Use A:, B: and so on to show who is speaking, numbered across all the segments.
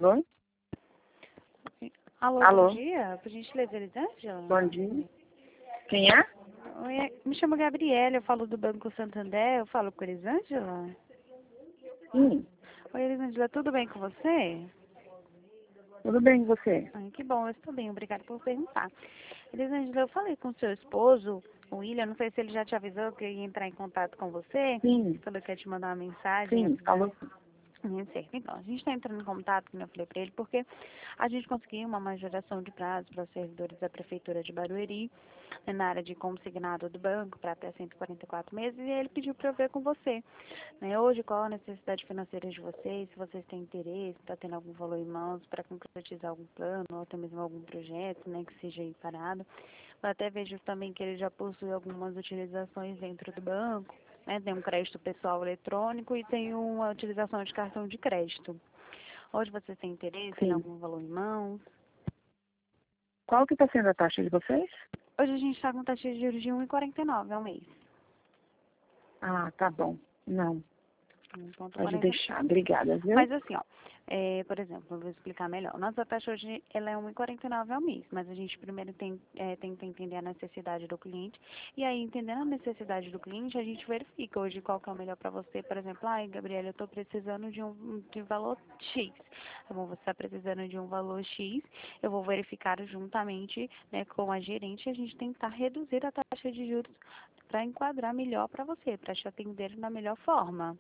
A: Oi?
B: Alô,
A: Alô?
B: bom dia. Por gentileza, Elisângela?
A: Bom dia. Quem é?
B: Oi, me chamo Gabriela, eu falo do Banco Santander, eu falo com a Elisângela?
A: Sim.
B: Oi, Elisângela, tudo bem com você?
A: Tudo bem com você?
B: Ai, que bom, eu estou bem, obrigada por perguntar. Elisângela, eu falei com o seu esposo, o William, não sei se ele já te avisou que eu ia entrar em contato com você,
A: Sim.
B: falou que ia te mandar uma mensagem,
A: Sim,
B: avisar.
A: falou sim.
B: Certo. Então, a gente está entrando em contato, como eu falei para ele, porque a gente conseguiu uma majoração de prazo para os servidores da Prefeitura de Barueri, na área de consignado do banco, para até 144 meses, e ele pediu para eu ver com você. Né? Hoje, qual a necessidade financeira de vocês, se vocês têm interesse, está tendo algum valor em mãos para concretizar algum plano, ou até mesmo algum projeto, né, que seja aí parado. Eu até vejo também que ele já possui algumas utilizações dentro do banco, né? Tem um crédito pessoal eletrônico e tem uma utilização de cartão de crédito. Hoje você tem interesse em
A: Sim.
B: algum valor em mãos?
A: Qual que está sendo a taxa de vocês?
B: Hoje a gente está com taxa de juros de 1,49 ao mês.
A: Ah, tá bom. Não, pode
B: 1,49.
A: deixar. Obrigada, viu?
B: Mas assim, ó, por exemplo, eu vou explicar melhor. Nossa taxa hoje ela é 1,49 ao mês, mas a gente primeiro tenta entender a necessidade do cliente e aí entendendo a necessidade do cliente, a gente verifica hoje qual que é o melhor para você. Por exemplo, ai, Gabriela, eu estou precisando de valor X. Tá bom, você está precisando de um valor X, eu vou verificar juntamente, né, com a gerente, a gente tentar reduzir a taxa de juros para enquadrar melhor para você, para te atender da melhor forma.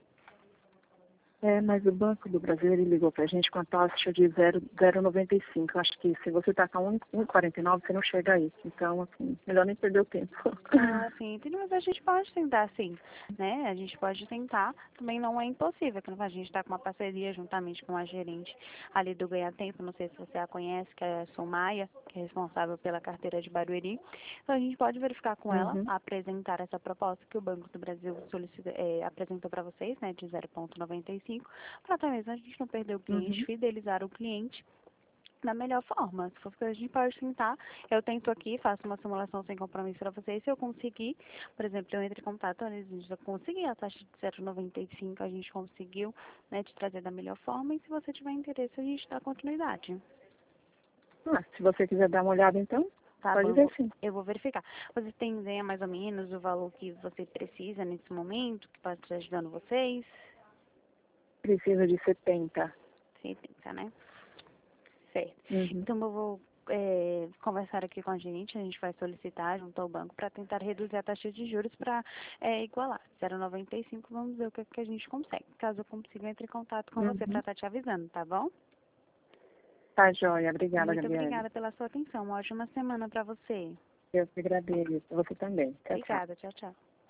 A: É, mas o Banco do Brasil, ele ligou pra gente com a taxa de 0,95. Acho que se você tá com 1,49, você não chega a isso. Então, assim, melhor nem perder o tempo.
B: Ah, sim, entendi, mas a gente pode tentar sim, né? A gente pode tentar, também não é impossível, que a gente está com uma parceria juntamente com a gerente ali do Ganha Tempo, não sei se você a conhece, que é a Somaia, que é responsável pela carteira de Barueri. Então a gente pode verificar com ela,
A: Uhum,
B: apresentar essa proposta que o Banco do Brasil apresentou para vocês, né, de 0,95, para talvez a gente não perder o cliente,
A: uhum.
B: fidelizar o cliente da melhor forma. Se for que a gente pode tentar, eu tento aqui, faço uma simulação sem compromisso para vocês. Se eu conseguir, por exemplo, eu entro em contato, a gente já consegui a taxa de 0,95, a gente conseguiu, né, te trazer da melhor forma. E se você tiver interesse, a gente dá continuidade.
A: Ah, se você quiser dar uma olhada, então,
B: Tá bom,
A: pode ver sim.
B: eu vou verificar. Você tem ideia mais ou menos do valor que você precisa nesse momento, que pode estar ajudando vocês?
A: Precisa de 70.
B: 70, né? Certo.
A: Uhum.
B: Então, eu vou conversar aqui com a gente vai solicitar junto ao banco para tentar reduzir a taxa de juros para igualar. 0,95, vamos ver o que a gente consegue. Caso eu consiga, eu entre em contato com você para
A: Uhum.
B: estar te avisando, tá bom?
A: Tá, joia. Obrigada,
B: Muito
A: Gabriela.
B: obrigada pela sua atenção. Uma ótima semana para você.
A: Eu que agradeço. Você também. Tchau, tchau.
B: Obrigada. Tchau, tchau.